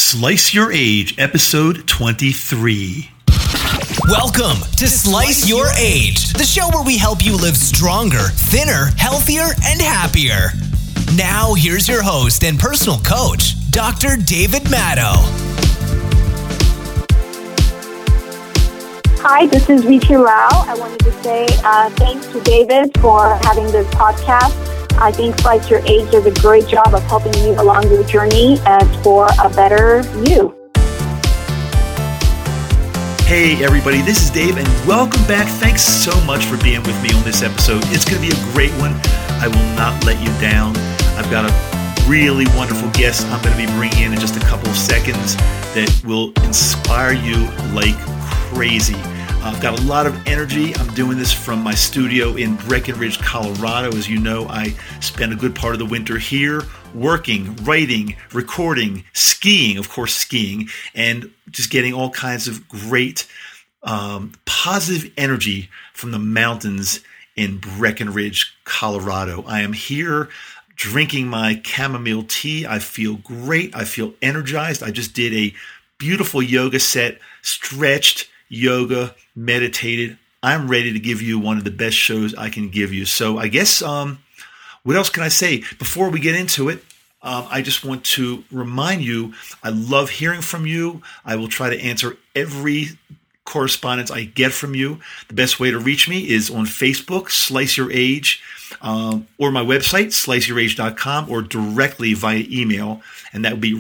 Slice Your Age, episode 23. Welcome to Slice Your Age, the show where we help you live stronger, thinner, healthier, and happier. Now, here's your host and personal coach, Dr. David Matto. Hi, this is Ritu Rao. I wanted to say thanks to David for having this podcast. I think Slice Your Age does a great job of helping you along your journey and for a better you. Hey everybody, this is Dave and welcome back. Thanks so much for being with me on this episode. It's going to be a great one. I will not let you down. I've got a really wonderful guest I'm going to be bringing in just a couple of seconds that will inspire you like crazy. I've got a lot of energy. I'm doing this from my studio in Breckenridge, Colorado. As you know, I spend a good part of the winter here working, writing, recording, skiing, of course, skiing, and just getting all kinds of great positive energy from the mountains in Breckenridge, Colorado. I am here drinking my chamomile tea. I feel great. I feel energized. I just did a beautiful yoga set, stretched, yoga, meditated. I'm ready to give you one of the best shows I can give you. So I guess, what else can I say? Before we get into it, I just want to remind you, I love hearing from you. I will try to answer every correspondence I get from you. The best way to reach me is on Facebook, Slice Your Age, or my website, sliceyourage.com, or directly via email, and that would be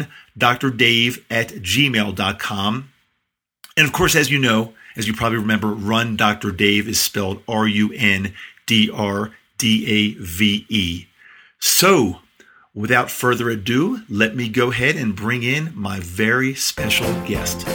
rundrdave@gmail.com. And of course, as you know, as you probably remember, Run Dr. Dave is spelled RUNDRDAVE. So, without further ado, let me go ahead and bring in my very special guest.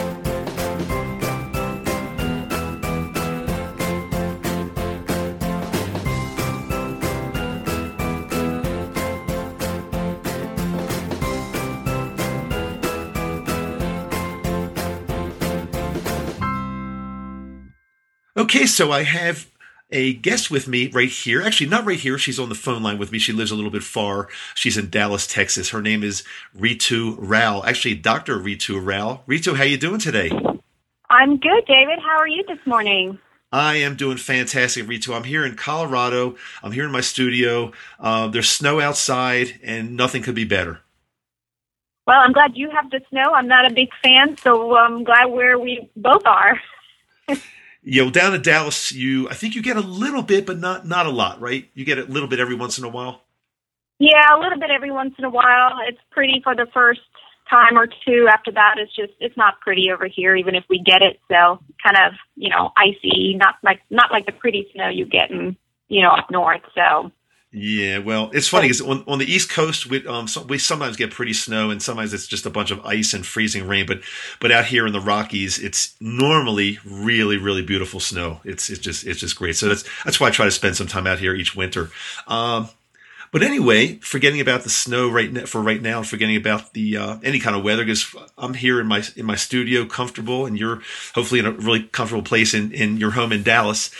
Okay, so I have a guest with me right here. Actually, not right here. She's on the phone line with me. She lives a little bit far. She's in Dallas, Texas. Her name is Ritu Rao. Actually, Dr. Ritu Rao. Ritu, how you doing today? I'm good, David. How are you this morning? I am doing fantastic, Ritu. I'm here in Colorado. I'm here in my studio. There's snow outside, and nothing could be better. Well, I'm glad you have the snow. I'm not a big fan, so I'm glad we both are. You know, down in Dallas, I think you get a little bit, but not a lot, right? You get a little bit every once in a while? Yeah, a little bit every once in a while. It's pretty for the first time or two. After that, it's not pretty over here, even if we get it. So kind of, icy, not like the pretty snow you get in, up north. So. Yeah, well, it's funny because on the East Coast, we sometimes get pretty snow, and sometimes it's just a bunch of ice and freezing rain. But out here in the Rockies, it's normally really, really beautiful snow. It's just great. So that's why I try to spend some time out here each winter. But anyway, forgetting about the snow right now, and forgetting about the any kind of weather, because I'm here in my studio, comfortable, and you're hopefully in a really comfortable place in your home in Dallas.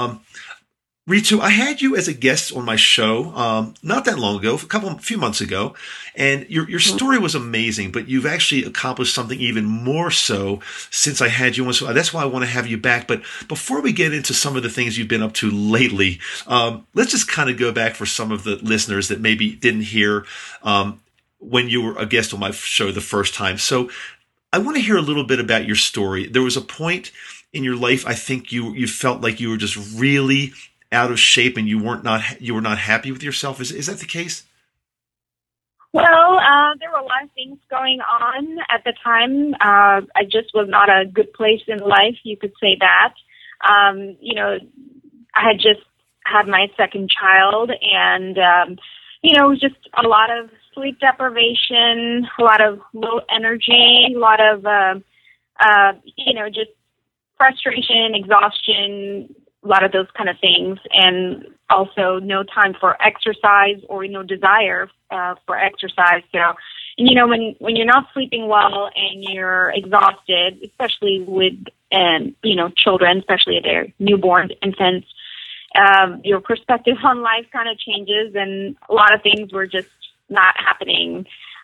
Ritu, I had you as a guest on my show not that long ago, a few months ago, and your story was amazing, but you've actually accomplished something even more so since I had you on. So that's why I want to have you back. But before we get into some of the things you've been up to lately, let's just kind of go back for some of the listeners that maybe didn't hear when you were a guest on my show the first time. So I want to hear a little bit about your story. There was a point in your life, I think you felt like you were just really out of shape and you were not happy with yourself. Is that the case? Well, there were a lot of things going on at the time. I just was not a good place in life. You could say that. I had just had my second child, and it was just a lot of sleep deprivation, a lot of low energy, a lot of just frustration, exhaustion, a lot of those kind of things, and also no time for exercise or no desire for exercise. So, when you're not sleeping well and you're exhausted, especially with children, especially their newborn infants, your perspective on life kind of changes, and a lot of things were just not happening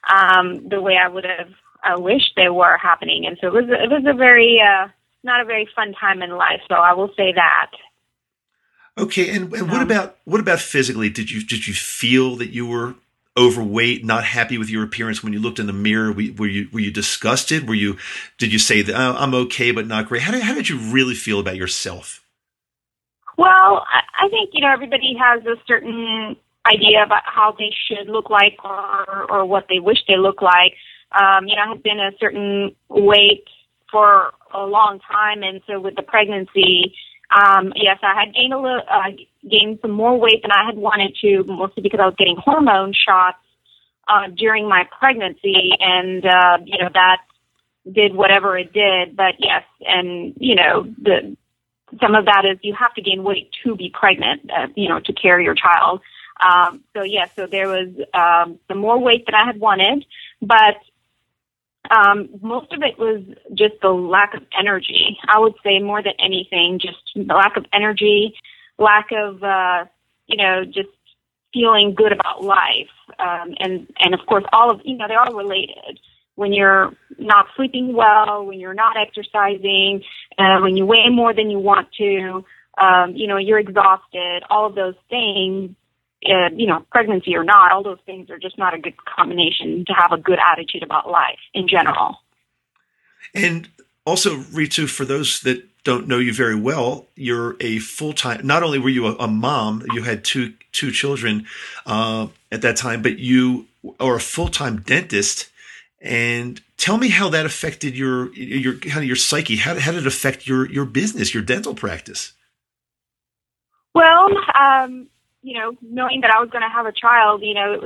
the way I would have wished they were happening. And so it was a very not a very fun time in life. So I will say that. Okay, and what about physically? Did you feel that you were overweight, not happy with your appearance when you looked in the mirror? Were you disgusted? Did you say that I'm okay but not great? How did you really feel about yourself? Well, I think everybody has a certain idea about how they should look like or what they wish they look like. I had been a certain weight for a long time, and so with the pregnancy, yes, I had gained some more weight than I had wanted to, mostly because I was getting hormone shots during my pregnancy, and that did whatever it did. But yes, and some of that is you have to gain weight to be pregnant, to carry your child. So there was some more weight than I had wanted, but most of it was just the lack of energy. I would say more than anything, just the lack of energy, lack of, just feeling good about life. And of course, they're all related. When you're not sleeping well, when you're not exercising, when you weigh more than you want to, you're exhausted, all of those things, pregnancy or not, all those things are just not a good combination to have a good attitude about life in general. And also, Ritu, for those that don't know you very well, you're a full-time, not only were you a mom, you had two children at that time, but you are a full-time dentist. And tell me how that affected your kind of your psyche. How did it affect your business, your dental practice? Well, knowing that I was going to have a child,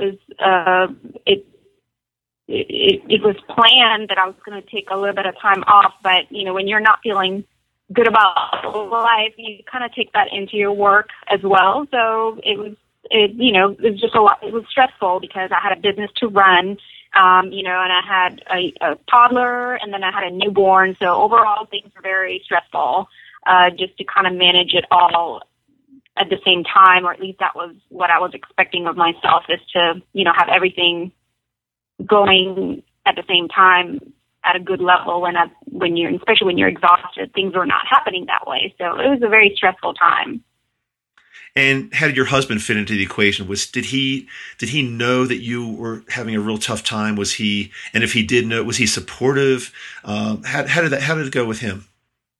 it was planned that I was going to take a little bit of time off. But when you're not feeling good about life, you kind of take that into your work as well. So it was just a lot. It was stressful because I had a business to run. And I had a toddler, and then I had a newborn. So overall, things were very stressful, just to kind of manage it all at the same time, or at least that was what I was expecting of myself, is to, have everything going at the same time at a good level. Especially when you're exhausted, things were not happening that way. So it was a very stressful time. And how did your husband fit into the equation? Did he know that you were having a real tough time? And if he did know, was he supportive? How did it go with him?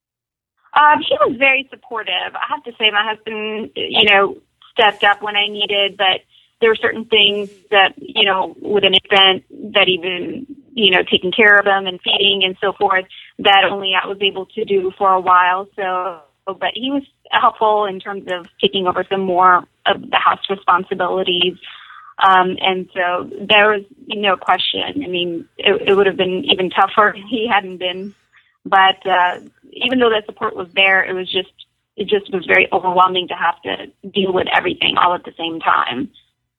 He was very supportive. I have to say my husband, stepped up when I needed, but there were certain things that, with an infant, that even, taking care of him and feeding and so forth, that only I was able to do for a while. So, but he was helpful in terms of taking over some more of the house responsibilities. And so there was no question. I mean, it would have been even tougher if he hadn't been. But even though that support was there, it just was very overwhelming to have to deal with everything all at the same time.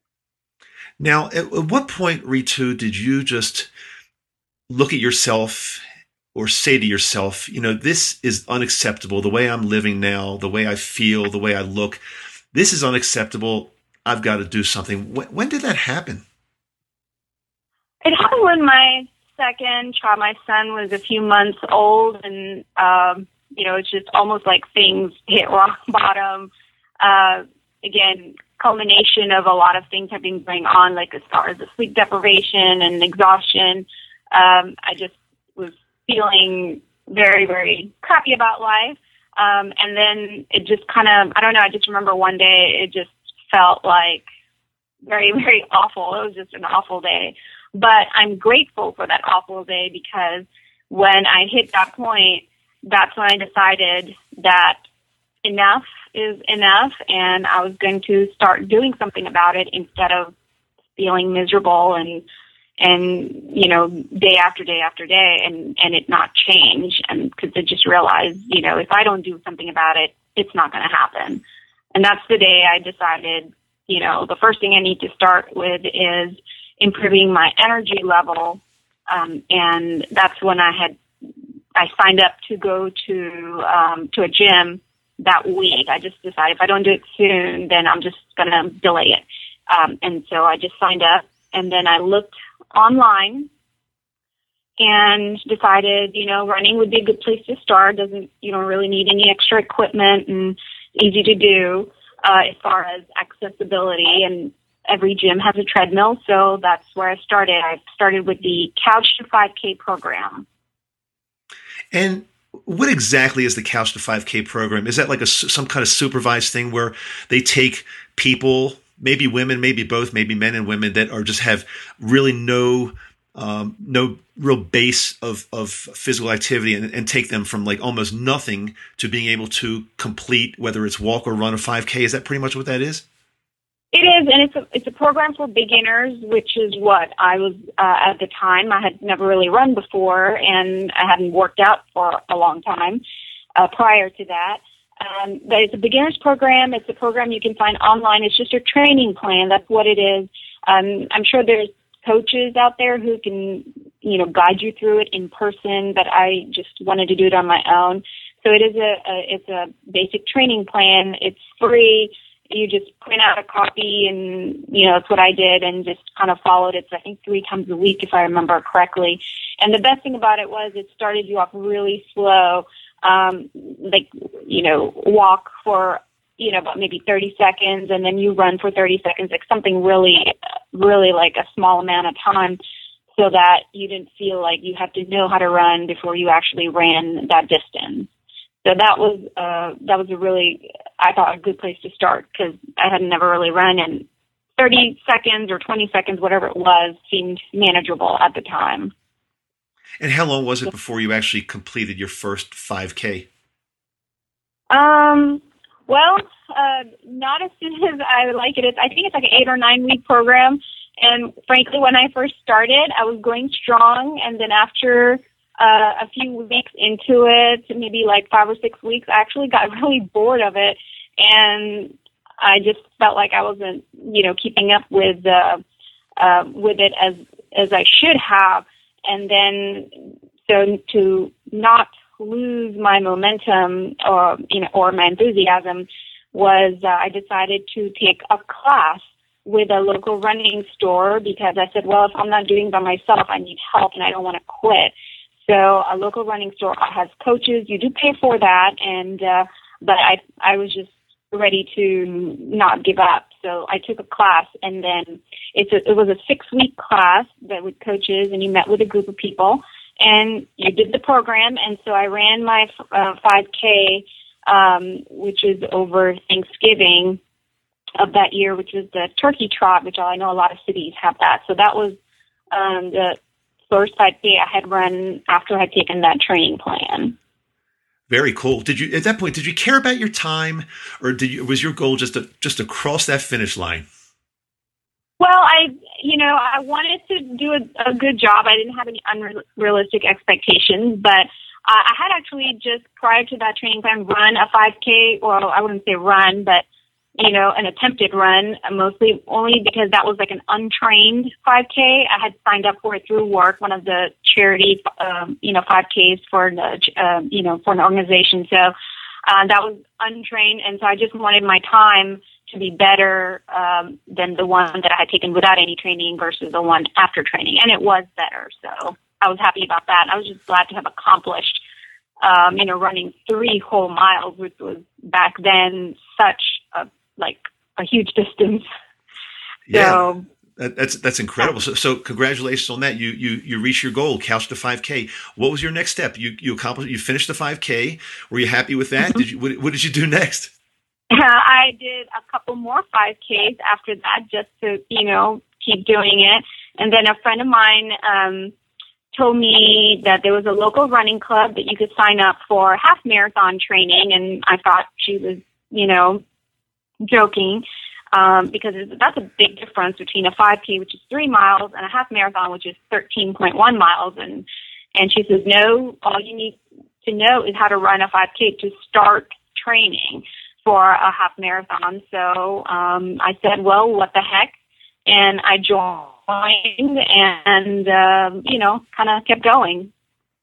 Now, at what point, Ritu, did you just look at yourself or say to yourself, this is unacceptable. The way I'm living now, the way I feel, the way I look, this is unacceptable. I've got to do something. When did that happen? It happened when my second child, my son, was a few months old, and it's just almost like things hit rock bottom. Again, culmination of a lot of things have been going on, like as far as the sleep deprivation and exhaustion. I just was feeling very, very crappy about life. And then it just kind of, I don't know, I just remember one day it just felt like very, very awful. It was just an awful day. But I'm grateful for that awful day, because when I hit that point, that's when I decided that enough is enough, and I was going to start doing something about it instead of feeling miserable and day after day after day and it not change. And because I just realized, if I don't do something about it, it's not going to happen. And that's the day I decided, the first thing I need to start with is improving my energy level. And that's when I signed up to go to a gym that week. I just decided if I don't do it soon, then I'm just going to delay it. And so I just signed up, and then I looked online and decided, running would be a good place to start. You don't really need any extra equipment and easy to do as far as accessibility. And every gym has a treadmill, so that's where I started. I started with the Couch to 5K program. And what exactly is the Couch to 5K program? Is that like some kind of supervised thing where they take people, maybe women, maybe both, maybe men and women that are just have really no real base of physical activity and take them from like almost nothing to being able to complete, whether it's walk or run a 5K? Is that pretty much what that is? It is, and it's a program for beginners, which is what I was at the time. I had never really run before, and I hadn't worked out for a long time prior to that. But it's a beginner's program. It's a program you can find online. It's just a training plan. That's what it is. I'm sure there's coaches out there who can, guide you through it in person, but I just wanted to do it on my own. So it's a basic training plan. It's free. You just print out a copy, and, that's what I did and just kind of followed it, I think 3 times a week, if I remember correctly. And the best thing about it was it started you off really slow, walk for, about maybe 30 seconds, and then you run for 30 seconds, like something really, really like a small amount of time, so that you didn't feel like you had to know how to run before you actually ran that distance. So that was a really, I thought, a good place to start, because I had never really run, and 30 seconds or 20 seconds, whatever it was, seemed manageable at the time. And how long was it before you actually completed your first 5K? Not as soon as I would like it. I think it's like an 8 or 9 week program. And frankly, when I first started, I was going strong. And then after a few weeks into it, maybe like 5 or 6 weeks, I actually got really bored of it. And I just felt like I wasn't, keeping up with it as I should have. And then, so to not lose my momentum or my enthusiasm was I decided to take a class with a local running store, because I said, well, if I'm not doing it by myself, I need help and I don't want to quit. So a local running store has coaches. You do pay for that, and but I was just ready to not give up. So I took a class, and then it was a 6-week class that with coaches, and you met with a group of people, and you did the program. And so I ran my 5K, which is over Thanksgiving of that year, which was the Turkey Trot, which I know a lot of cities have that. So that was the first 5K I had run after I had taken that training plan. Very cool. At that point, did you care about your time, or was your goal just to cross that finish line? Well, I wanted to do a good job. I didn't have any unrealistic expectations, but I had actually just prior to that training plan run a 5K, or I wouldn't say run, but an attempted run, mostly only because that was like an untrained 5K. I had signed up for it through work, one of the charity, 5Ks for the, for an organization. So that was untrained, and so I just wanted my time to be better than the one that I had taken without any training versus the one after training, and it was better. So I was happy about that. I was just glad to have accomplished, running 3 whole miles, which was back then such a huge distance. Yeah, so, that's incredible. So congratulations on that. You reached your goal, Couch to 5K. What was your next step? You accomplished. You finished the 5K. Were you happy with that? Mm-hmm. What did you do next? I did a couple more 5Ks after that, just to keep doing it. And then a friend of mine told me that there was a local running club that you could sign up for half marathon training, and I thought she was joking, because that's a big difference between a 5K, which is 3 miles, and a half marathon, which is 13.1 miles. And she says, no, all you need to know is how to run a 5K to start training for a half marathon. So I said, well, what the heck? And I joined and, kind of kept going.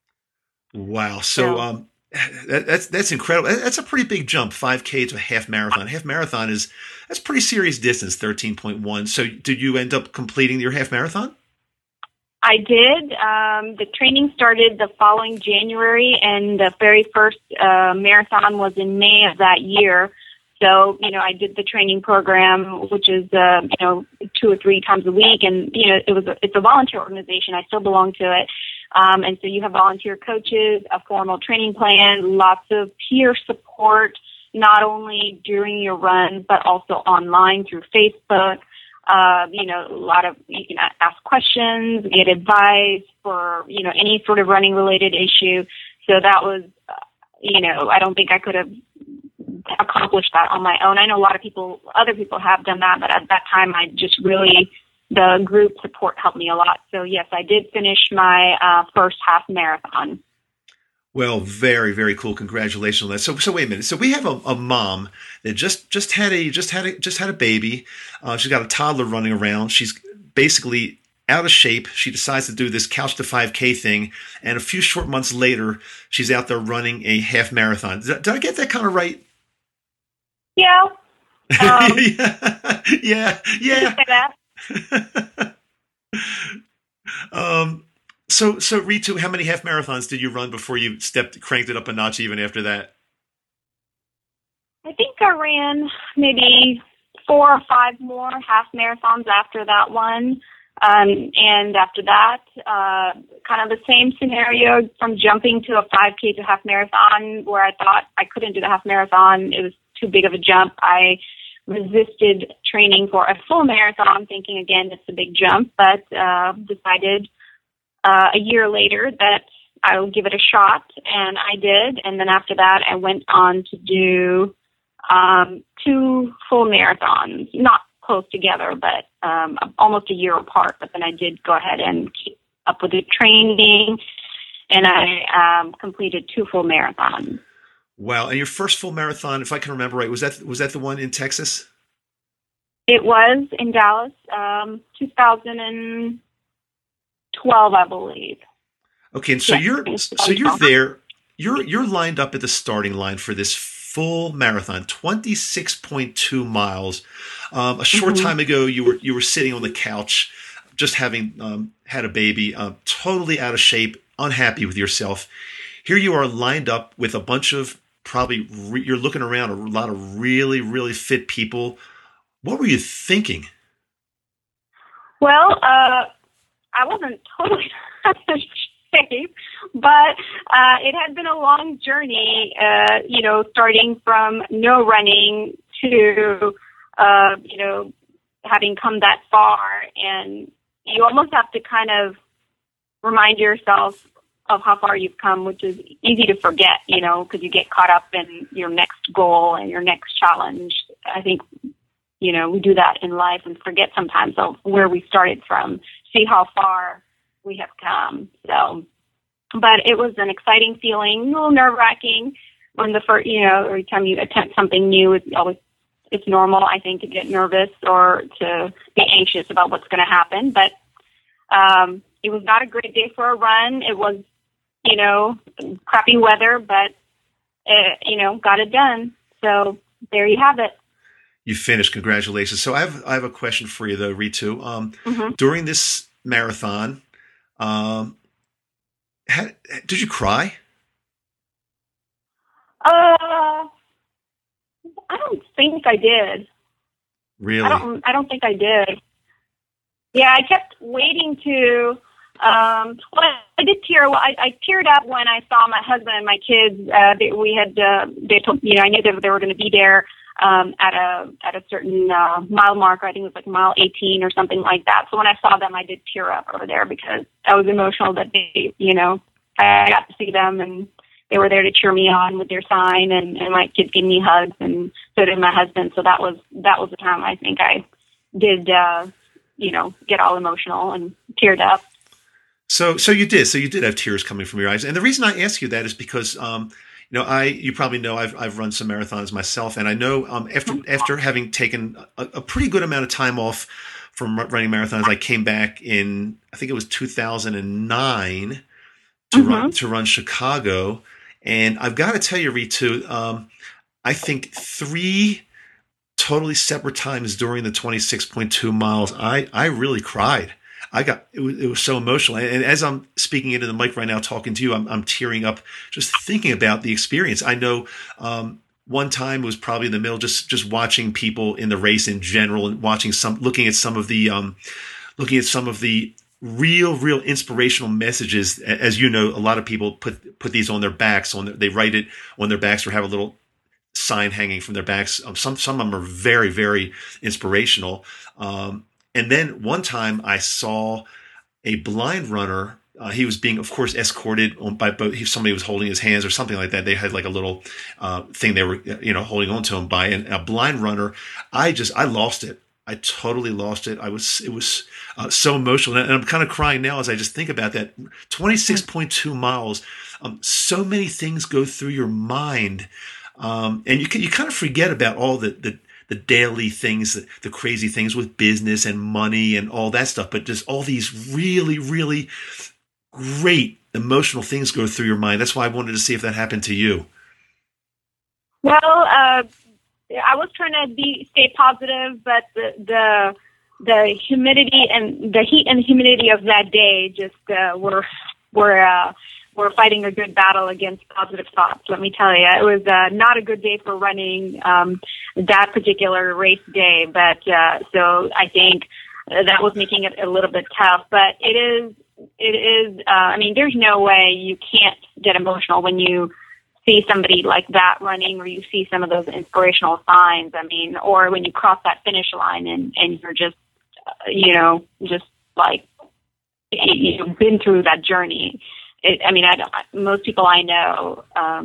Wow. So, that's incredible. That's a pretty big jump, 5K to a half marathon. Half marathon that's pretty serious distance, 13.1. So did you end up completing your half marathon? I did. The training started the following January, and the very first marathon was in May of that year. So, I did the training program, which is, 2 or 3 times a week. And, it's a volunteer organization. I still belong to it. And so you have volunteer coaches, a formal training plan, lots of peer support, not only during your run, but also online through Facebook. A lot of, you can ask questions, get advice for, any sort of running related issue. So that was, I don't think I could have accomplished that on my own. I know a lot of other people have done that, but at that time I just really, the group support helped me a lot. So yes, I did finish my first half marathon. Well, very, very cool. Congratulations on that. So wait a minute. So we have a mom that just had a baby. She's got a toddler running around. She's basically out of shape. She decides to do this Couch to 5K thing, and a few short months later, she's out there running a half marathon. Did I get that kind of right? Yeah. Yeah. So Ritu, how many half marathons did you run before you cranked it up a notch even after that? I think I ran maybe 4 or 5 more half marathons after that one. And after that, kind of the same scenario from jumping to a 5K to half marathon, where I thought I couldn't do the half marathon. It was too big of a jump. I resisted training for a full marathon, thinking, again, it's a big jump, but decided a year later that I would give it a shot, and I did. And then after that, I went on to do 2 full marathons, not close together, but almost a year apart. But then I did go ahead and keep up with the training, and I completed 2 full marathons. Wow! And your first full marathon, if I can remember right, was that the one in Texas? It was in Dallas, 2012, I believe. Okay, and so you're there. You're lined up at the starting line for this full marathon, 26.2 miles. A short time ago, you were sitting on the couch, just having had a baby, totally out of shape, unhappy with yourself. Here you are lined up with a bunch of you're looking around a lot of really, really fit people. What were you thinking? Well, I wasn't totally out of shape, but it had been a long journey, starting from no running to, having come that far. And you almost have to kind of remind yourself of how far you've come, which is easy to forget, because you get caught up in your next goal and your next challenge. I think, we do that in life and forget sometimes of where we started from, see how far we have come. So, but it was an exciting feeling, a little nerve-wracking when every time you attempt something new, it's normal, I think, to get nervous or to be anxious about what's going to happen. But it was not a great day for a run. It was, crappy weather, but, got it done. So there you have it. You finished. Congratulations. So I have a question for you, though, Ritu. During this marathon, did you cry? I don't think I did. Really? I don't think I did. Yeah, I kept waiting to. I did tear. Well, I teared up when I saw my husband and my kids. They told I knew that they were going to be there at a certain mile marker. I think it was like mile 18 or something like that. So when I saw them, I did tear up over there because I was emotional that they, I got to see them and they were there to cheer me on with their sign, and my kids gave me hugs, and so did my husband. So that was the time I think I did, get all emotional and teared up. So you did have tears coming from your eyes. And the reason I ask you that is because, you probably know I've run some marathons myself, and I know after having taken a pretty good amount of time off from running marathons, I came back in, I think it was 2009 to run Chicago. And I've got to tell you, Ritu, I think 3 totally separate times during the 26.2 miles, I really cried. it was so emotional. And as I'm speaking into the mic right now, talking to you, I'm tearing up just thinking about the experience. I know, one time was probably in the middle, just watching people in the race in general and looking at some of the real inspirational messages. As you know, a lot of people put these on their backs, they write it on their backs or have a little sign hanging from their backs. Some of them are very, very inspirational. And then one time I saw a blind runner. He was being, of course, escorted by somebody was holding his hands or something like that. They had like a little thing they were, holding on to him by. And a blind runner, I lost it. I totally lost it. It was so emotional, and I'm kind of crying now as I just think about that. 26.2 miles. So many things go through your mind, and you kind of forget about all the daily things, the crazy things with business and money and all that stuff. But just all these really, really great emotional things go through your mind. That's why I wanted to see if that happened to you. Well, I was trying to stay positive, but the humidity and the heat and humidity of that day just were fighting a good battle against positive thoughts. Let me tell you, it was not a good day for running that particular race day. But so I think that was making it a little bit tough. But it is. I mean, there's no way you can't get emotional when you see somebody like that running, or you see some of those inspirational signs. I mean, or when you cross that finish line and you're just, just like, you've been through that journey. Most people I know,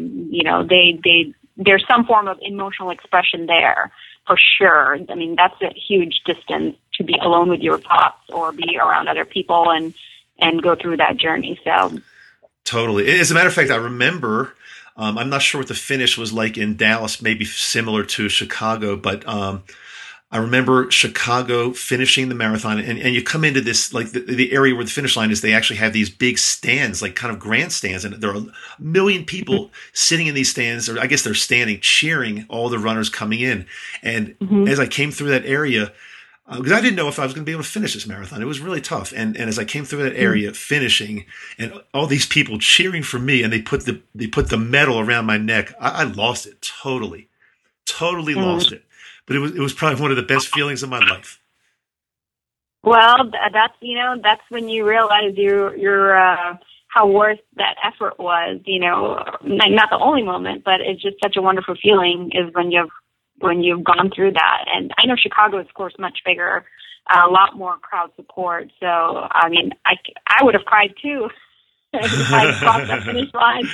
there's some form of emotional expression there for sure. I mean, that's a huge distance to be alone with your thoughts or be around other people and go through that journey. So totally. As a matter of fact, I remember, I'm not sure what the finish was like in Dallas, maybe similar to Chicago, but I remember Chicago finishing the marathon, and you come into this, like the area where the finish line is, they actually have these big stands, like kind of grandstands, and there are 1 million people sitting in these stands, or I guess they're standing, cheering all the runners coming in. And as I came through that area, because I didn't know if I was going to be able to finish this marathon. It was really tough. And as I came through that area finishing, and all these people cheering for me, and they put the medal around my neck, I lost it totally lost it. But it was probably one of the best feelings of my life. Well, that's when you realize you're how worth that effort was. Not the only moment, but it's just such a wonderful feeling is when you've gone through that. And I know Chicago is, of course, much bigger, a lot more crowd support. So, I mean, I would have cried too if I crossed that finish line.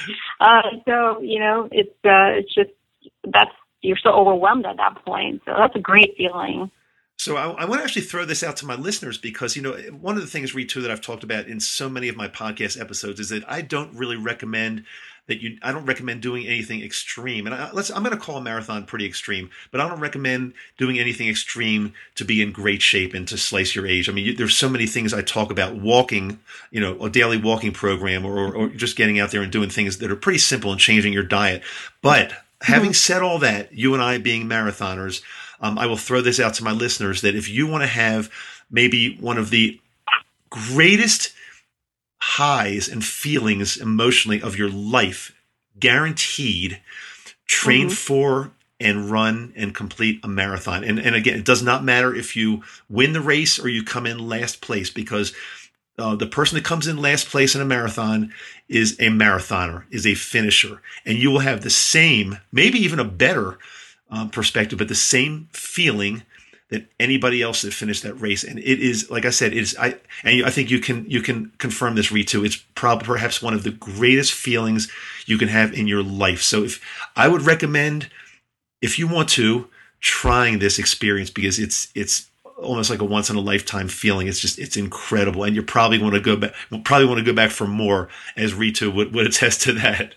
It's just, you're so overwhelmed at that point. So that's a great feeling. So I want to actually throw this out to my listeners because, one of the things, Ritu, that I've talked about in so many of my podcast episodes is that I don't really recommend I don't recommend doing anything extreme. And I'm going to call a marathon pretty extreme, but I don't recommend doing anything extreme to be in great shape and to slice your age. I mean, there's so many things I talk about: walking, a daily walking program, or just getting out there and doing things that are pretty simple and changing your diet. But having said all that, you and I being marathoners, I will throw this out to my listeners that if you want to have maybe one of the greatest highs and feelings emotionally of your life, guaranteed, train for and run and complete a marathon. And again, it does not matter if you win the race or you come in last place, because the person that comes in last place in a marathon is a marathoner, is a finisher. And you will have the same, maybe even a better perspective, but the same feeling that anybody else that finished that race. And it is, like I said, I think you can confirm this, Ritu. It's perhaps one of the greatest feelings you can have in your life. So I would recommend, if you want to, trying this experience, because it's almost like a once in a lifetime feeling. It's incredible. And you probably want to go back for more, as Ritu would attest to that.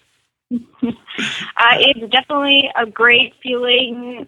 It's definitely a great feeling,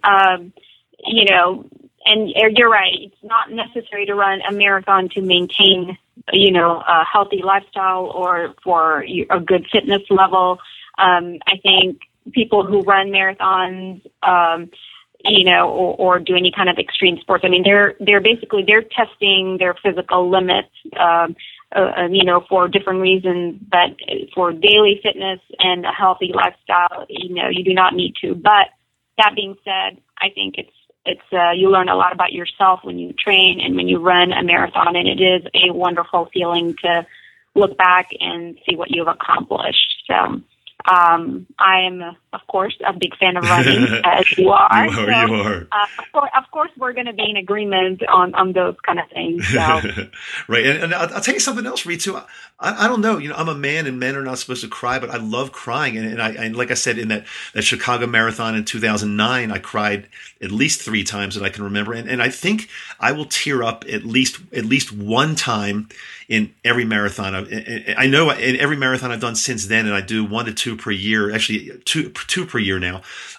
and you're right. It's not necessary to run a marathon to maintain, a healthy lifestyle or for a good fitness level. I think people who run marathons, or do any kind of extreme sports. I mean, they're testing their physical limits, for different reasons, but for daily fitness and a healthy lifestyle, you do not need to. But that being said, I think it's you learn a lot about yourself when you train and when you run a marathon, and it is a wonderful feeling to look back and see what you've accomplished. So I am, of course, a big fan of running, as you are. You are. Of course, we're going to be in agreement on those kind of things. So. Right. And I'll tell you something else, Ritu. I don't know. I'm a man, and men are not supposed to cry, but I love crying. And like I said, in that Chicago Marathon in 2009, I cried at least 3 times that I can remember. And I think I will tear up at least one time in every marathon. I know in every marathon I've done since then, and I do 1 to 2 per year, actually two per year now.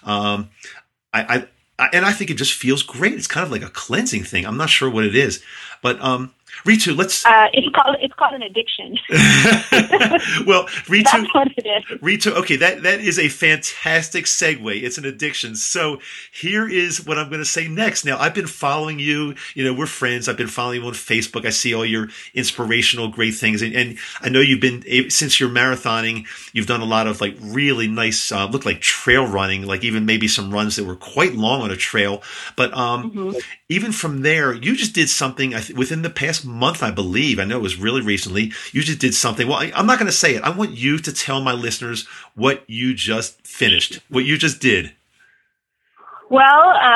I think it just feels great. It's kind of like a cleansing thing. I'm not sure what it is, but Ritu, let's. It's called an addiction. Well, Ritu, that's what it is. Ritu, okay, that is a fantastic segue. It's an addiction. So here is what I'm going to say next. Now, I've been following you. We're friends. I've been following you on Facebook. I see all your inspirational, great things, and I know you've been, since you're marathoning, you've done a lot of like really nice, look like trail running, like even maybe some runs that were quite long on a trail. But even from there, you just did something within the past month, I believe. I know it was really recently. You just did something. Well, I'm not going to say it. I want you to tell my listeners what you just finished, what you just did. Well,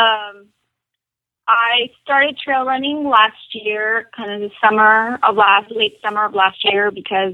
I started trail running last year, kind of late summer of last year, because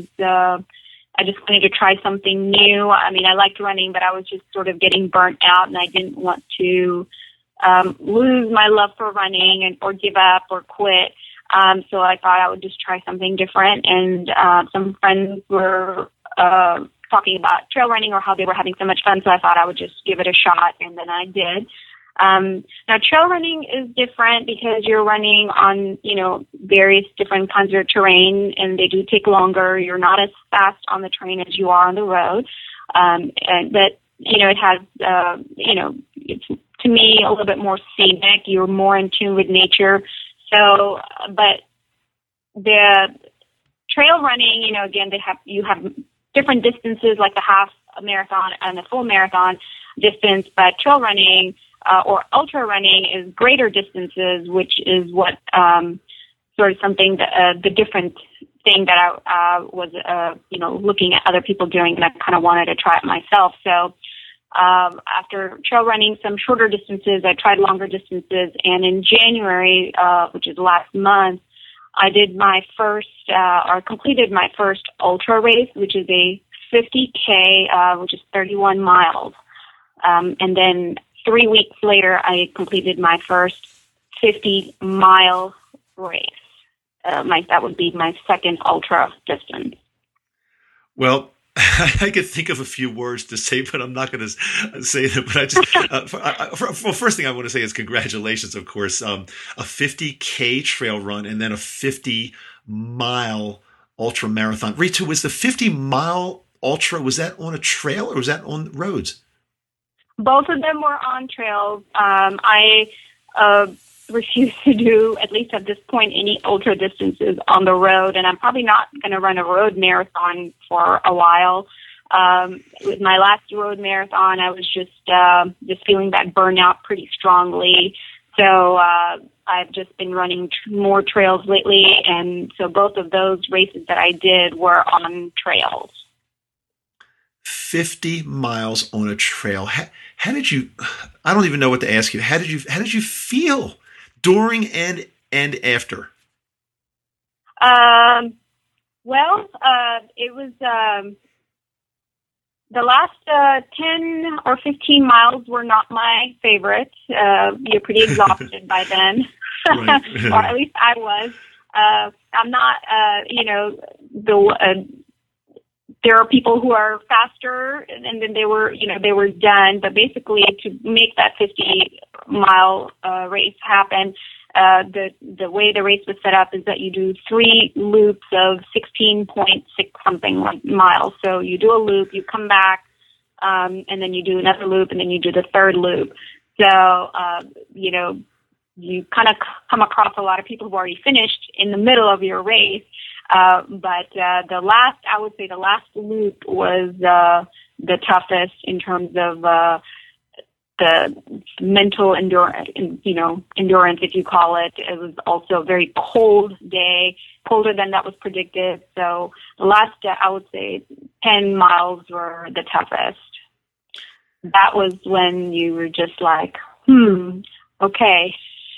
I just wanted to try something new. I mean, I liked running, but I was just sort of getting burnt out, and I didn't want to lose my love for running or give up or quit. So I thought I would just try something different. And some friends were talking about trail running or how they were having so much fun. So I thought I would just give it a shot, and then I did. Now, trail running is different because you're running on, various different kinds of terrain, and they do take longer. You're not as fast on the terrain as you are on the road. But it has, it's, to me, a little bit more scenic. You're more in tune with nature. So, but the trail running, again, you have different distances, like the half marathon and the full marathon distance, but trail running or ultra running is greater distances, which is what sort of something that the different thing that I was looking at other people doing, and I kind of wanted to try it myself. So after trail running some shorter distances, I tried longer distances, and in January, which is last month, I did my first completed my first ultra race, which is a 50K, which is 31 miles. And then 3 weeks later, I completed my first 50-mile race. That would be my second ultra distance. Well, I could think of a few words to say, but I'm not going to say them. But I just, first thing I want to say is congratulations, of course. A 50K trail run and then a 50-mile ultra marathon. Ritu, was the 50-mile ultra, was that on a trail or was that on roads? Both of them were on trails. I refuse to do, at least at this point, any ultra distances on the road, and I'm probably not going to run a road marathon for a while. With my last road marathon, I was just feeling that burnout pretty strongly. So I've just been running more trails lately, and so both of those races that I did were on trails. 50 miles on a trail. How did you? I don't even know what to ask you. How did you feel during and after? It was the last 10 or 15 miles were not my favorite. You're pretty exhausted by then, right. Or at least I was. I'm not, there are people who are faster, and then they were done. But basically, to make that 50-mile race happen, the way the race was set up is that you do 3 loops of 16.6 something like miles. So you do a loop, you come back, and then you do another loop, and then you do the third loop. So, you kind of come across a lot of people who've already finished in the middle of your race. But the last loop was the toughest in terms of the mental endurance, if you call it. It was also a very cold day, colder than that was predicted. So the last, I would say, 10 miles were the toughest. That was when you were just like, okay.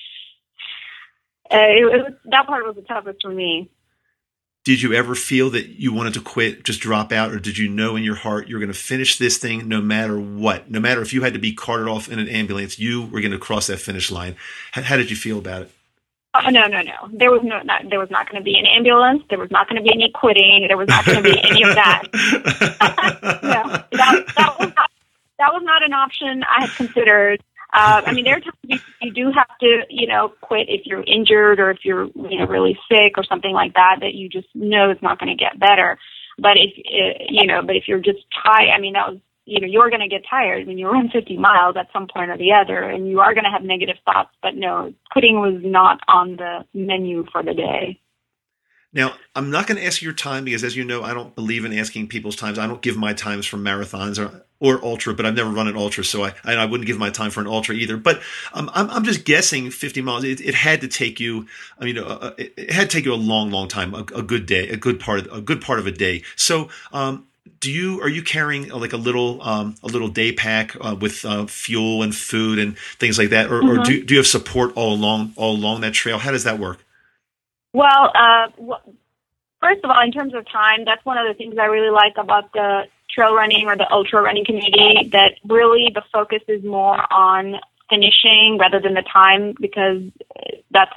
That part was the toughest for me. Did you ever feel that you wanted to quit, just drop out, or did you know in your heart you're going to finish this thing no matter what? No matter if you had to be carted off in an ambulance, you were going to cross that finish line. How did you feel about it? No. There was not going to be an ambulance. There was not going to be any quitting. There was not going to be any of that. No, that was not an option I had considered. There are times you do have to, quit if you're injured or if you're, really sick or something like that, that you just know it's not going to get better. But if you're just tired, that was, you're going to get tired when you run 50 miles at some point or the other, and you are going to have negative thoughts. But no, quitting was not on the menu for the day. Now, I'm not going to ask your time because, as you know, I don't believe in asking people's times. I don't give my times for marathons or ultra, but I've never run an ultra, so I wouldn't give my time for an ultra either. But I'm just guessing 50 miles. It had to take you. It had to take you a long, long time, a good day, a good part of a day. So, are you carrying like a little day pack with fuel and food and things like that, or do you have support all along that trail? How does that work? Well, first of all, in terms of time, that's one of the things I really like about the trail running or the ultra running community, that really the focus is more on finishing rather than the time, because that's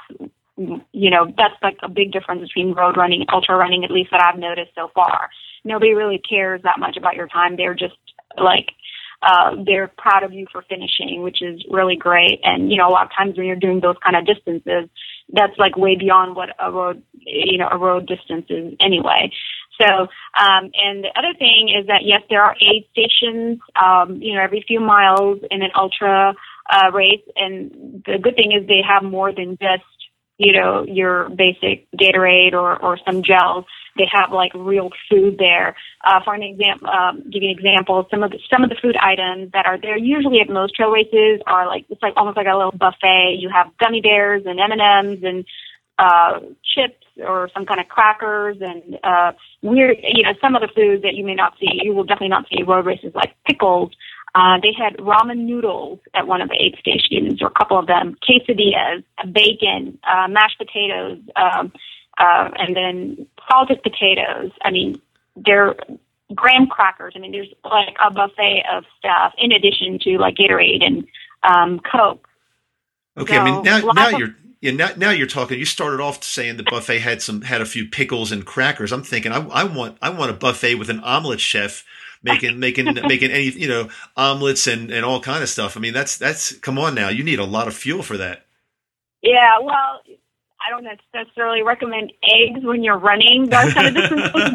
like a big difference between road running and ultra running, at least that I've noticed so far. Nobody really cares that much about your time. They're just like, they're proud of you for finishing, which is really great. And, a lot of times when you're doing those kind of distances, that's like way beyond what a road distance is anyway. So, and the other thing is that, yes, there are aid stations, every few miles in an ultra race. And the good thing is they have more than just, your basic Gatorade or some gels. They have like real food there. For an example, give you an example, some of the food items that are there usually at most trail races are like, it's like almost like a little buffet. You have gummy bears and M&Ms and chips or some kind of crackers and weird, some of the food that you may not see. You will definitely not see road races, like pickles. They had ramen noodles at one of the aid stations, or a couple of them, quesadillas, bacon, mashed potatoes, and then salted potatoes. They're graham crackers. There's like a buffet of stuff in addition to like Gatorade and Coke. Okay, So, now you're talking. You started off saying the buffet had a few pickles and crackers. I'm thinking I want a buffet with an omelet chef making any omelets and all kind of stuff. That's come on now. You need a lot of fuel for that. Yeah, well, I don't necessarily recommend eggs when you're running those kind of distances,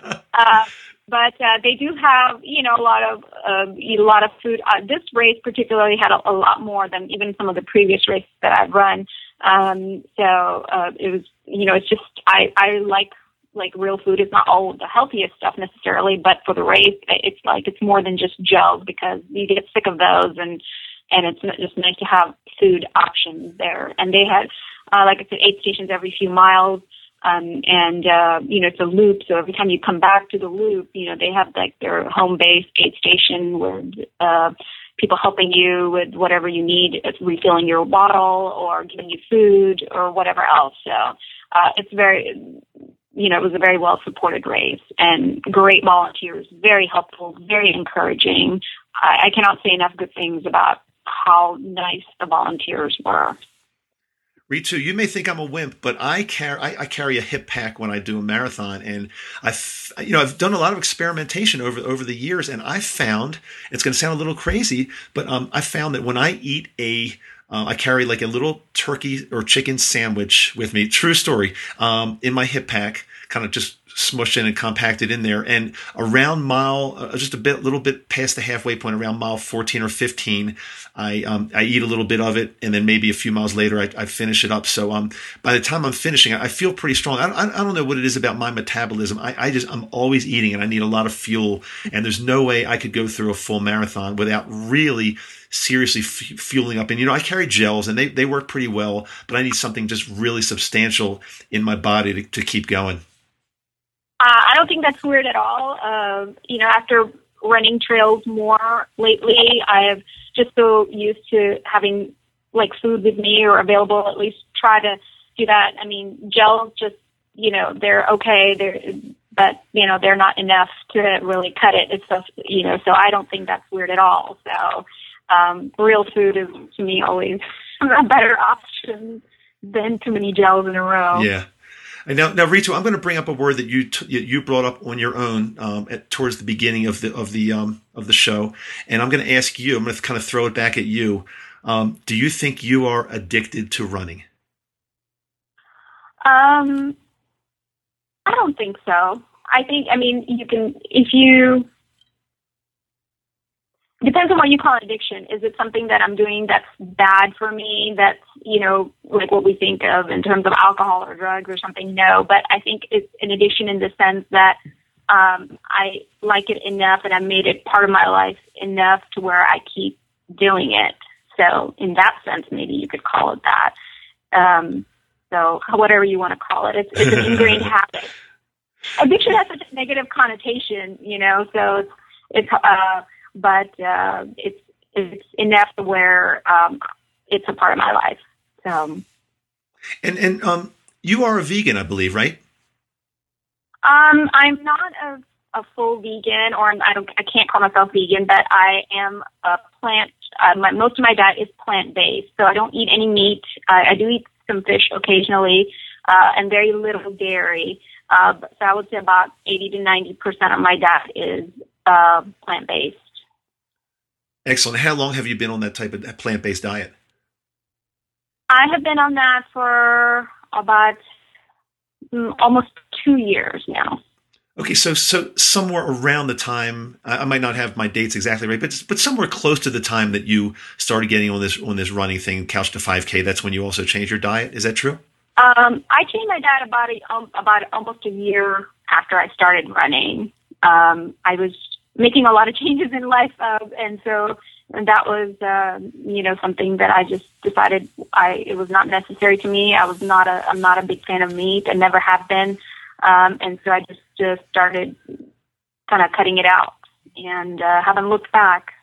but they do have a lot of food. This race particularly had a lot more than even some of the previous races that I've run. So it was it's just I like real food. It's not all the healthiest stuff necessarily, but for the race, it's more than just gels, because you get sick of those, and it's just nice to have food options there. And they had, like I said, aid stations every few miles, and it's a loop. So every time you come back to the loop, they have like their home base aid station where people helping you with whatever you need, refilling your bottle or giving you food or whatever else. So it's very. It was a very well-supported race and great volunteers, very helpful, very encouraging. I cannot say enough good things about how nice the volunteers were. Ritu, you may think I'm a wimp, but I carry a hip pack when I do a marathon, and I've done a lot of experimentation over the years, and I found, it's going to sound a little crazy, but I found that when I eat I carry like a little turkey or chicken sandwich with me. True story. In my hip pack, kind of just smushed in and compacted in there. And around just little bit past the halfway point, around mile 14 or 15, I eat a little bit of it, and then maybe a few miles later, I finish it up. So by the time I'm finishing, I feel pretty strong. I don't know what it is about my metabolism. I'm always eating, and I need a lot of fuel. And there's no way I could go through a full marathon without really seriously fueling up. And I carry gels, and they work pretty well, but I need something just really substantial in my body to keep going. I don't think that's weird at all. After running trails more lately, I have just so used to having like food with me or available, at least try to do that. I mean, gels just, they're okay. But they're not enough to really cut it. It's so, so I don't think that's weird at all. So, real food is to me always a better option than too many gels in a row. Yeah. And now, Ritu, I'm going to bring up a word that you brought up on your own towards the beginning of the show, and I'm going to ask you. I'm going to kind of throw it back at you. Do you think you are addicted to running? I don't think so. You can, depends on what you call addiction. Is it something that I'm doing that's bad for me? That's, like what we think of in terms of alcohol or drugs or something? No, but I think it's an addiction in the sense that I like it enough and I've made it part of my life enough to where I keep doing it. So in that sense, maybe you could call it that. So whatever you want to call it, it's an ingrained habit. Addiction has such a negative connotation, so it's enough to where it's a part of my life. So, and you are a vegan, I believe, right? I'm not a full vegan, or I can't call myself vegan, but I am a plant. Most of my diet is plant based, so I don't eat any meat. I do eat some fish occasionally, and very little dairy. So I would say about 80 to 90% of my diet is plant based. Excellent. How long have you been on that type of plant-based diet? I have been on that for about almost 2 years now. Okay, so somewhere around the time, I might not have my dates exactly right, but somewhere close to the time that you started getting on this running thing, Couch to 5K, that's when you also changed your diet. Is that true? I changed my diet about almost a year after I started running. I was making a lot of changes in life, and that was something that I just decided it was not necessary to me. I'm not a big fan of meat. I never have been, and so I just started kind of cutting it out and haven't looked back.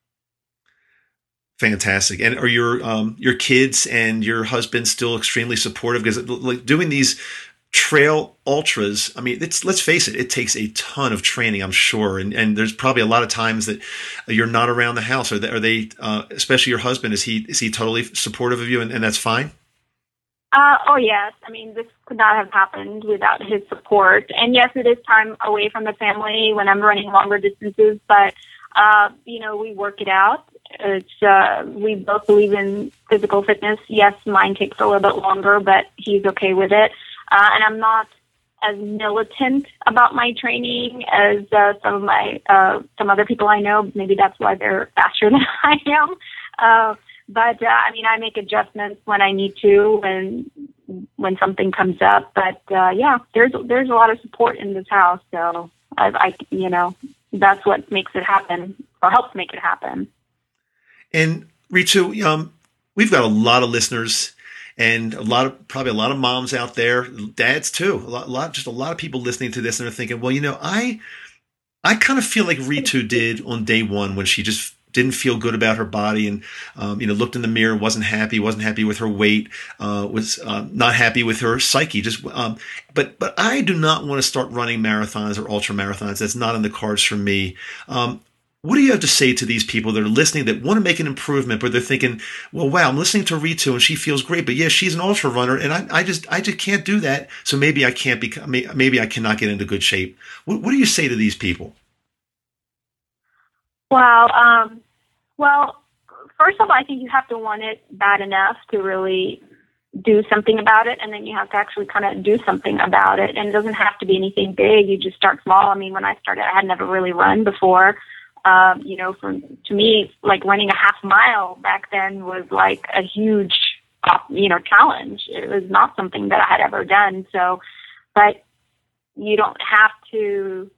Fantastic. And are your kids and your husband still extremely supportive? Because like doing these trail ultras, I mean, let's face it, it takes a ton of training, I'm sure. And there's probably a lot of times that you're not around the house. Are they especially your husband, is he totally supportive of you and that's fine? Oh yes. I mean, this could not have happened without his support. And yes, it is time away from the family when I'm running longer distances, but we work it out. It's we both believe in physical fitness. Yes, mine takes a little bit longer, but he's okay with it. And I'm not as militant about my training as some other people I know. Maybe that's why they're faster than I am. But I make adjustments when I need to when something comes up. But there's a lot of support in this house. So that's what makes it happen, or helps make it happen. And Ritu, we've got a lot of listeners and probably a lot of moms out there, dads too, a lot of people listening to this and they're thinking, well, I kind of feel like Ritu did on day one when she just didn't feel good about her body and, looked in the mirror, wasn't happy with her weight, was not happy with her psyche. But I do not want to start running marathons or ultra marathons. That's not in the cards for me. What do you have to say to these people that are listening that want to make an improvement, but they're thinking, well, wow, I'm listening to Ritu and she feels great, but yeah, she's an ultra runner and I just can't do that. So maybe I cannot get into good shape. What do you say to these people? Well, first of all, I think you have to want it bad enough to really do something about it, and then you have to actually kind of do something about it. And it doesn't have to be anything big. You just start small. I mean, when I started, I had never really run before. To me, like running a half mile back then was like a huge, challenge. It was not something that I had ever done. So, but you don't have to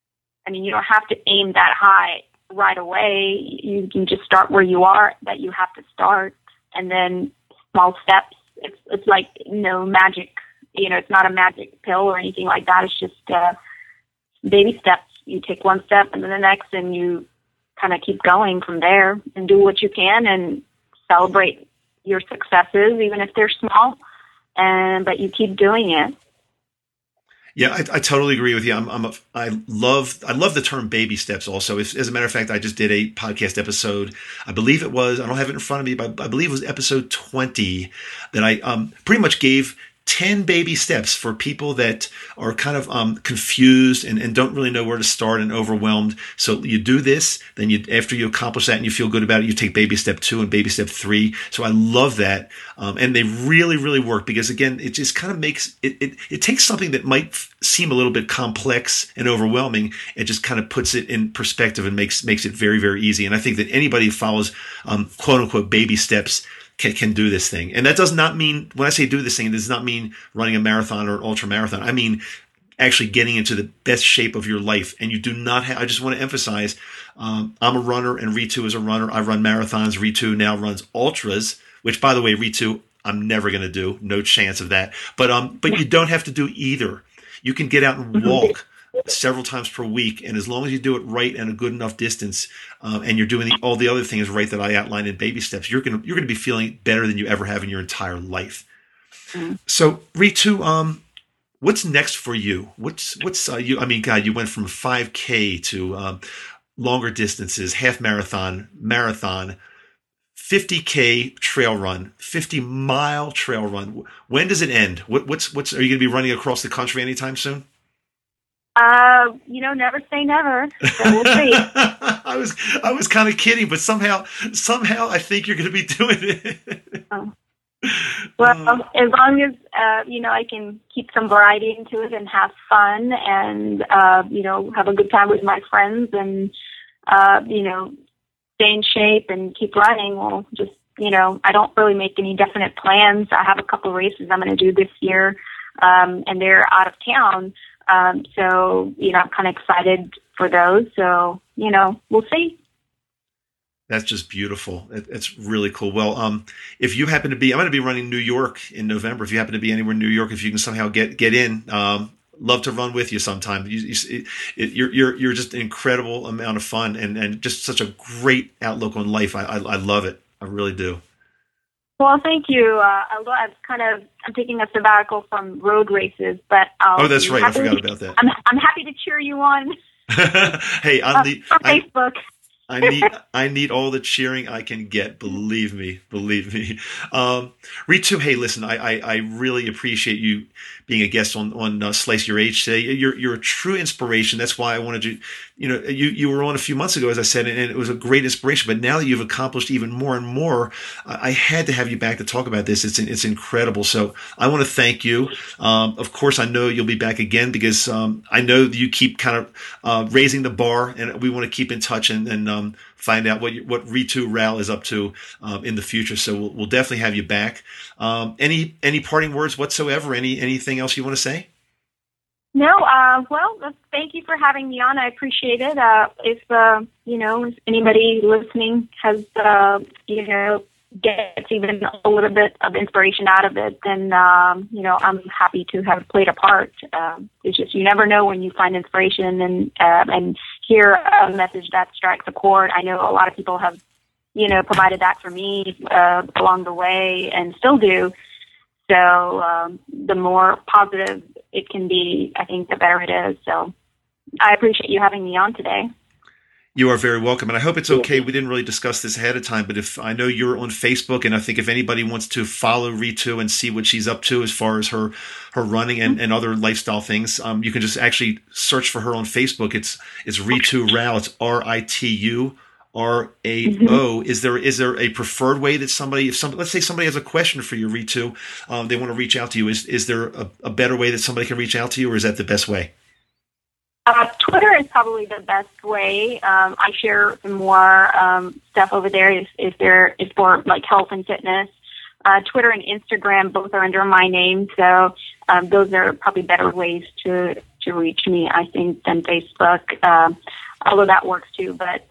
aim that high right away. You can just start where you are, that you have to start, and then small steps. It's like no magic, it's not a magic pill or anything like that. It's just baby steps. You take one step and then the next, and you kind of keep going from there and do what you can and celebrate your successes, even if they're small, but you keep doing it. Yeah, I totally agree with you. I love the term baby steps also. As a matter of fact, I just did a podcast episode. I believe it was, I don't have it in front of me, but I believe it was episode 20 that I pretty much gave 10 baby steps for people that are kind of confused and don't really know where to start and overwhelmed. So you do this, then after you accomplish that and you feel good about it, you take baby step 2 and baby step 3. So I love that. And they really, really work because, again, it just kind of makes it takes something that might seem a little bit complex and overwhelming. It just kind of puts it in perspective and makes it very, very easy. And I think that anybody who follows quote unquote baby steps can do this thing. And that does not mean, when I say do this thing, it does not mean running a marathon or an ultra marathon. I mean actually getting into the best shape of your life. And you do not have, I just want to emphasize, I'm a runner and Ritu is a runner. I run marathons. Ritu now runs ultras, which, by the way, Ritu, I'm never going to do. No chance of that. But you don't have to do either. You can get out and walk several times per week, and as long as you do it right and a good enough distance, and you're doing all the other things right that I outlined in baby steps, you're gonna be feeling better than you ever have in your entire life. Mm-hmm. So, Ritu, what's next for you? What's you? I mean, God, you went from 5K to longer distances, half marathon, 50K trail run, 50-mile trail run. When does it end? What's are you going to be running across the country anytime soon? Never say never. So we'll see. I was kind of kidding, but somehow I think you're going to be doing it. Well, as long as I can keep some variety into it and have fun and have a good time with my friends and stay in shape and keep running. We'll just I don't really make any definite plans. I have a couple of races I'm going to do this year, and they're out of town. So, I'm kind of excited for those. So, we'll see. That's just beautiful. It's really cool. Well, if you happen to be, I'm going to be running New York in November. If you happen to be anywhere in New York, if you can somehow get in, love to run with you sometime. You're just an incredible amount of fun and just such a great outlook on life. I love it. I really do. Well, thank you. I'm taking a sabbatical from road races, but that's right. I forgot about that. I'm happy to cheer you on. Hey, on Facebook. I need all the cheering I can get. Believe me. Ritu, hey, listen, I really appreciate you being a guest on Slice Your Age today. You're a true inspiration. That's why I wanted you. You were on a few months ago, as I said, and it was a great inspiration. But now that you've accomplished even more and more, I had to have you back to talk about this. It's incredible. So I want to thank you. Of course, I know you'll be back again because I know that you keep kind of raising the bar, and we want to keep in touch and find out what Ritu Rao is up to in the future. So we'll definitely have you back. Any parting words whatsoever? Anything else you want to say? No. Well, thank you for having me on. I appreciate it. If anybody listening has gets even a little bit of inspiration out of it, then I'm happy to have played a part. It's just you never know when you find inspiration and hear a message that strikes a chord. I know a lot of people have provided that for me along the way and still do. So the more positive it can be, I think the better it is. So I appreciate you having me on today. You are very welcome. And I hope it's okay. We didn't really discuss this ahead of time, but if I know you're on Facebook, and I think if anybody wants to follow Ritu and see what she's up to as far as her running and other lifestyle things, you can just actually search for her on Facebook. It's Ritu Rao. It's Ritu Is there a preferred way that let's say somebody has a question for you, Ritu, they want to reach out to you. Is there a better way that somebody can reach out to you, or is that the best way? Twitter is probably the best way. I share more stuff over there. Is for like health and fitness. Twitter and Instagram both are under my name, so those are probably better ways to reach me, I think, than Facebook. Although that works too, but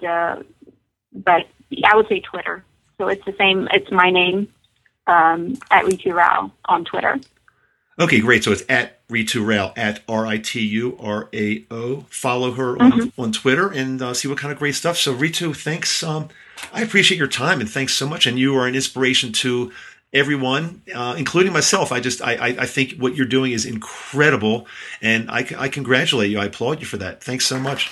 I would say Twitter. So it's the same. It's my name at Ritu Rao on Twitter. Okay, great. So it's at Ritu Rao, at RITURAO. Follow her on Twitter and see what kind of great stuff. So Ritu, thanks. I appreciate your time and thanks so much. And you are an inspiration to everyone, including myself. I think what you're doing is incredible, and I congratulate you. I applaud you for that. Thanks so much.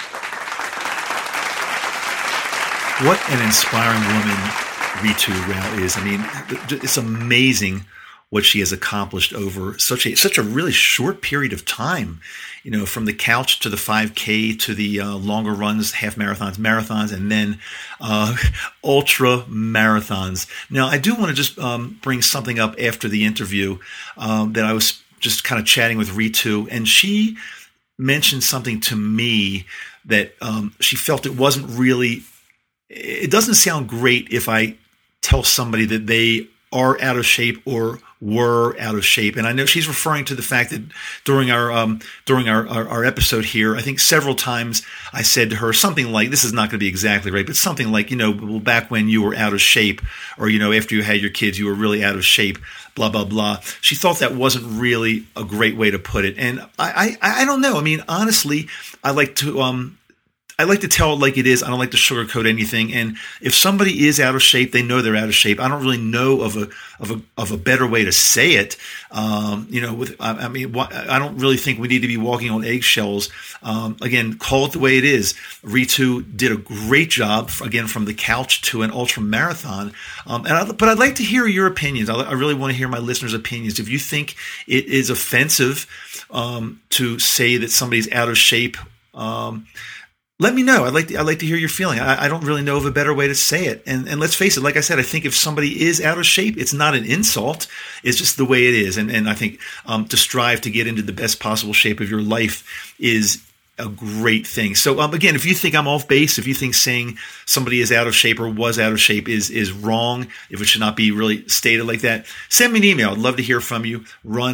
What an inspiring woman Ritu Rao is. I mean, it's amazing what she has accomplished over such a really short period of time, from the couch to the 5K to the longer runs, half marathons, and then ultra marathons. Now, I do want to just bring something up after the interview that I was just kind of chatting with Ritu, and she mentioned something to me that she felt it doesn't sound great if I tell somebody that they are out of shape or were out of shape. And I know she's referring to the fact that during our episode here, I think several times I said to her something like, this is not going to be exactly right, but something like, back when you were out of shape, or, after you had your kids, you were really out of shape, blah, blah, blah. She thought that wasn't really a great way to put it. And I don't know. I mean, honestly, I like to tell it like it is. I don't like to sugarcoat anything. And if somebody is out of shape, they know they're out of shape. I don't really know of a better way to say it. I don't really think we need to be walking on eggshells. Again, call it the way it is. Ritu did a great job, again, from the couch to an ultra marathon. But I'd like to hear your opinions. I really want to hear my listeners' opinions. If you think it is offensive to say that somebody's out of shape, let me know. I'd like to hear your feeling. I don't really know of a better way to say it. And let's face it, like I said, I think if somebody is out of shape, it's not an insult. It's just the way it is. And I think to strive to get into the best possible shape of your life is a great thing. So again, if you think I'm off base, if you think saying somebody is out of shape or was out of shape is wrong, if it should not be really stated like that, send me an email. I'd love to hear from you.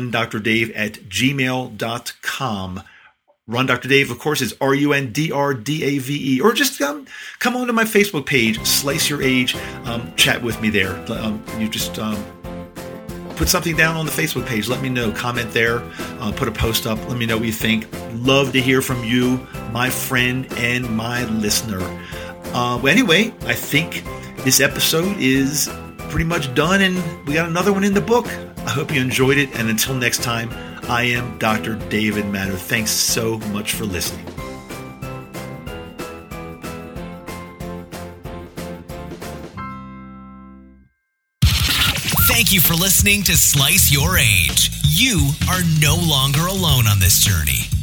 rundrdave@gmail.com. Run Dr. Dave, of course, is RUNDRDAVE. Or just come onto my Facebook page, Slice Your Age. Chat with me there. You just put something down on the Facebook page. Let me know. Comment there. Put a post up. Let me know what you think. Love to hear from you, my friend and my listener. Anyway, I think this episode is pretty much done, and we got another one in the book. I hope you enjoyed it, and until next time, I am Dr. David Matto. Thanks so much for listening. Thank you for listening to Slice Your Age. You are no longer alone on this journey.